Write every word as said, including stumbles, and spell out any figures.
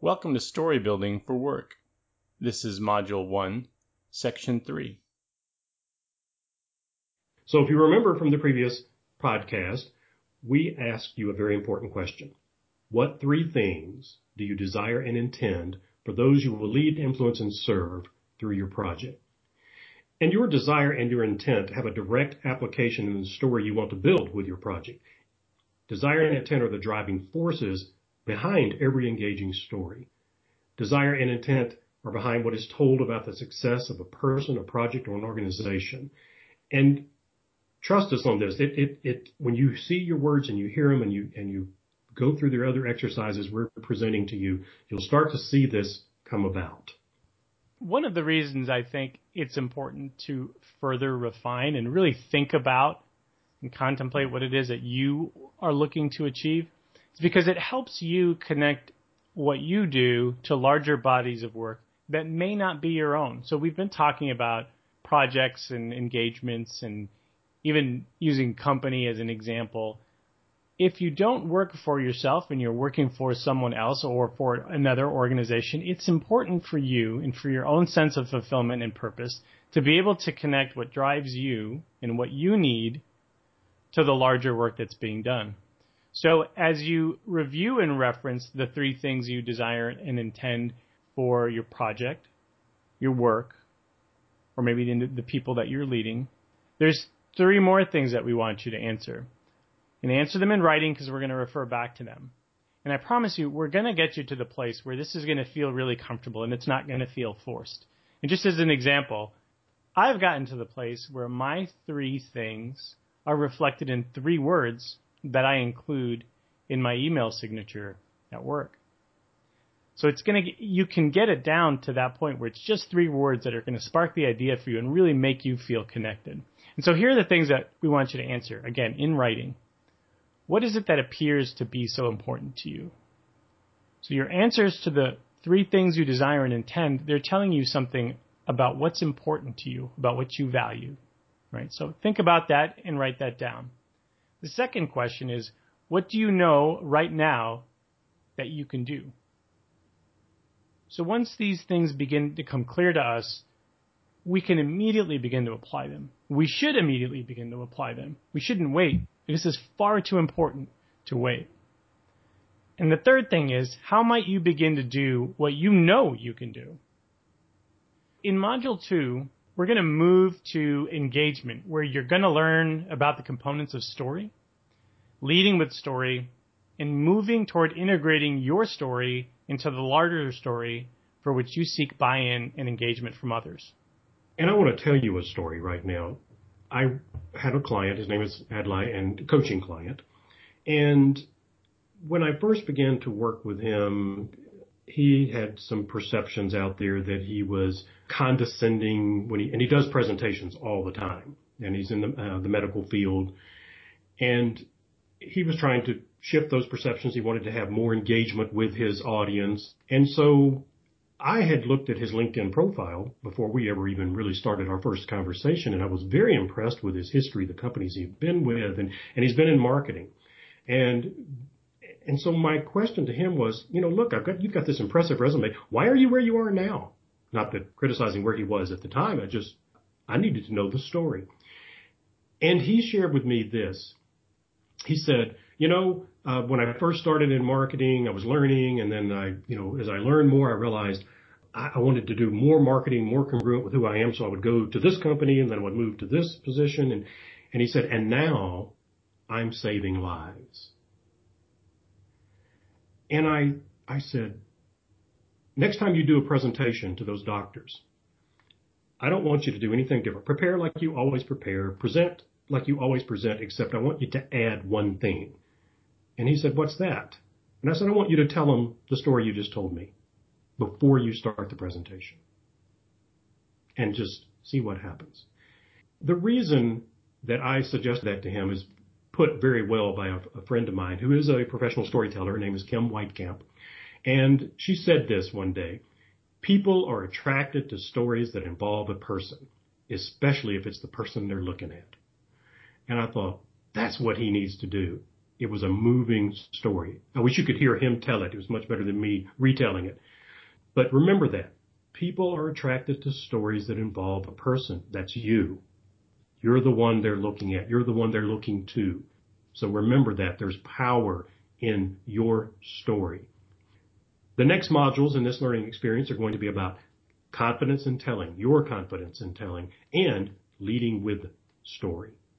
Welcome to Story Building for Work. This is Module one, Section three. So if you remember from the previous podcast, we asked you a very important question. What three things do you desire and intend for those you will lead, influence, and serve through your project? And your desire and your intent have a direct application in the story you want to build with your project. Desire and intent are the driving forces behind every engaging story. Desire and intent are behind what is told about the success of a person, a project, or an organization. And trust us on this. It, it, it, when you see your words and you hear them and you, and you go through their other exercises we're presenting to you, you'll start to see this come about. One of the reasons I think it's important to further refine and really think about and contemplate what it is that you are looking to achieve is because it helps you connect what you do to larger bodies of work that may not be your own. So we've been talking about projects and engagements and even using company as an example. If you don't work for yourself and you're working for someone else or for another organization, it's important for you and for your own sense of fulfillment and purpose to be able to connect what drives you and what you need to the larger work that's being done. So as you review and reference the three things you desire and intend for your project, your work, or maybe the, the people that you're leading, there's three more things that we want you to answer. And answer them in writing because we're going to refer back to them. And I promise you, we're going to get you to the place where this is going to feel really comfortable and it's not going to feel forced. And just as an example, I've gotten to the place where my three things are reflected in three words that I include in my email signature at work. So it's going to, you can get it down to that point where it's just three words that are going to spark the idea for you and really make you feel connected. And so here are the things that we want you to answer, again, in writing. What is it that appears to be so important to you? So your answers to the three things you desire and intend, they're telling you something about what's important to you, about what you value, right? So think about that and write that down. The second question is, what do you know right now that you can do? So once these things begin to come clear to us, we can immediately begin to apply them. We should immediately begin to apply them. We shouldn't wait. This is far too important to wait. And the third thing is, how might you begin to do what you know you can do? In Module two, we're going to move to engagement, where you're going to learn about the components of story, leading with story, and moving toward integrating your story into the larger story for which you seek buy-in and engagement from others. And I want to tell you a story right now. I had a client, his name is Adlai, and a coaching client. And when I first began to work with him, he had some perceptions out there that he was condescending when he, and he does presentations all the time, and he's in the, uh, the medical field. And he was trying to shift those perceptions. He wanted to have more engagement with his audience. And so I had looked at his LinkedIn profile before we ever even really started our first conversation, and I was very impressed with his history, the companies he'd been with, and, and he's been in marketing. And and so my question to him was, you know, look, I've got you've got this impressive resume. Why are you where you are now? Not that criticizing where he was at the time. I just, I needed to know the story. And he shared with me this. He said, you know, uh, when I first started in marketing, I was learning. And then I, you know, as I learned more, I realized I, I wanted to do more marketing, more congruent with who I am. So I would go to this company and then I would move to this position. And, and he said, and now I'm saving lives. And I, I said, next time you do a presentation to those doctors, I don't want you to do anything different. Prepare like you always prepare. Present like you always present, except I want you to add one thing. And he said, what's that? And I said, I want you to tell them the story you just told me before you start the presentation and just see what happens. The reason that I suggested that to him is put very well by a, a friend of mine who is a professional storyteller. Her name is Kim Whitecamp. And she said this one day, people are attracted to stories that involve a person, especially if it's the person they're looking at. And I thought, that's what he needs to do. It was a moving story. I wish you could hear him tell it. It was much better than me retelling it. But remember that. People are attracted to stories that involve a person. That's you. You're the one they're looking at. You're the one they're looking to. So remember that. There's power in your story. The next modules in this learning experience are going to be about confidence in telling, your confidence in telling, and leading with story.